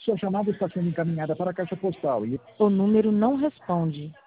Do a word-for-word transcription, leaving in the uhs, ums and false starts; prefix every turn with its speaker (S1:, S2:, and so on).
S1: Sua chamada está sendo encaminhada para a caixa postal e
S2: O número não responde.